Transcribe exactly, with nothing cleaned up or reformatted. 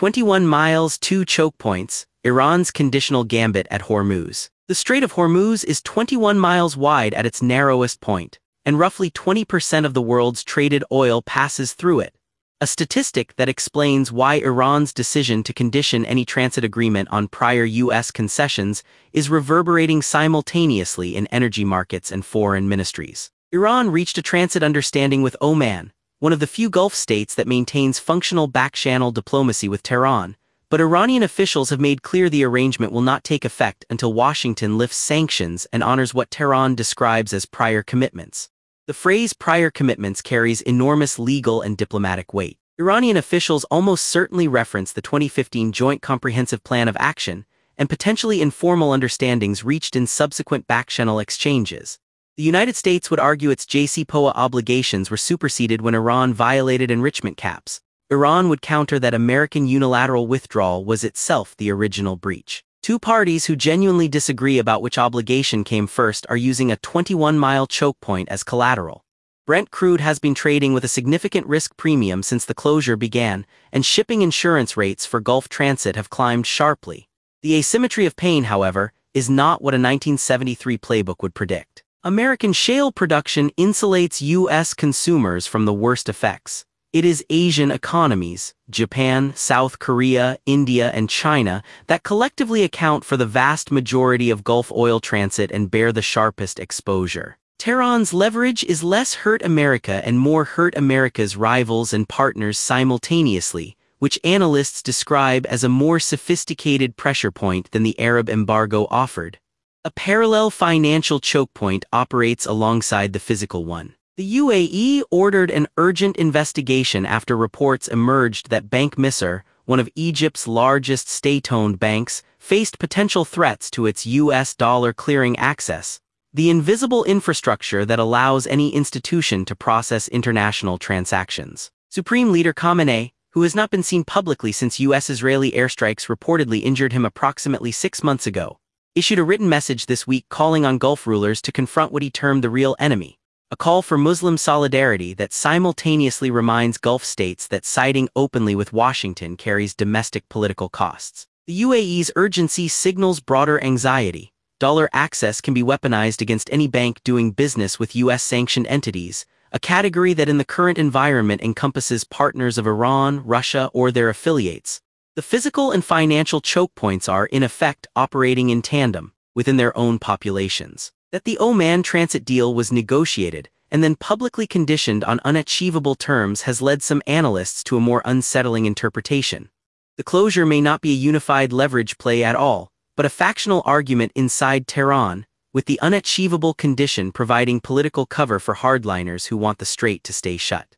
twenty-one miles, two choke points, Iran's conditional gambit at Hormuz. The Strait of Hormuz is twenty-one miles wide at its narrowest point, and roughly twenty percent of the world's traded oil passes through it. A statistic that explains why Iran's decision to condition any transit agreement on prior U S concessions is reverberating simultaneously in energy markets and foreign ministries. Iran reached a transit understanding with Oman, one of the few Gulf states that maintains functional back-channel diplomacy with Tehran, but Iranian officials have made clear the arrangement will not take effect until Washington lifts sanctions and honors what Tehran describes as prior commitments. The phrase prior commitments carries enormous legal and diplomatic weight. Iranian officials almost certainly reference the twenty fifteen Joint Comprehensive Plan of Action and potentially informal understandings reached in subsequent back-channel exchanges. The United States would argue its J C P O A obligations were superseded when Iran violated enrichment caps. Iran would counter that American unilateral withdrawal was itself the original breach. Two parties who genuinely disagree about which obligation came first are using a twenty-one mile choke point as collateral. Brent crude has been trading with a significant risk premium since the closure began, and shipping insurance rates for Gulf transit have climbed sharply. The asymmetry of pain, however, is not what a nineteen seventy-three playbook would predict. American shale production insulates U S consumers from the worst effects. It is Asian economies, Japan, South Korea, India, and China, that collectively account for the vast majority of Gulf oil transit and bear the sharpest exposure. Tehran's leverage is less hurt America and more hurt America's rivals and partners simultaneously, which analysts describe as a more sophisticated pressure point than the Arab embargo offered. A parallel financial choke point operates alongside the physical one. The U A E ordered an urgent investigation after reports emerged that Bank Misr, one of Egypt's largest state-owned banks, faced potential threats to its U S dollar clearing access, the invisible infrastructure that allows any institution to process international transactions. Supreme Leader Khamenei, who has not been seen publicly since U S-Israeli airstrikes reportedly injured him approximately six months ago, issued a written message this week calling on Gulf rulers to confront what he termed the real enemy. A call for Muslim solidarity that simultaneously reminds Gulf states that siding openly with Washington carries domestic political costs. The U A E's urgency signals broader anxiety. Dollar access can be weaponized against any bank doing business with U S-sanctioned entities, a category that in the current environment encompasses partners of Iran, Russia, or their affiliates. The physical and financial choke points are, in effect, operating in tandem, within their own populations. That the Oman transit deal was negotiated and then publicly conditioned on unachievable terms has led some analysts to a more unsettling interpretation. The closure may not be a unified leverage play at all, but a factional argument inside Tehran, with the unachievable condition providing political cover for hardliners who want the strait to stay shut.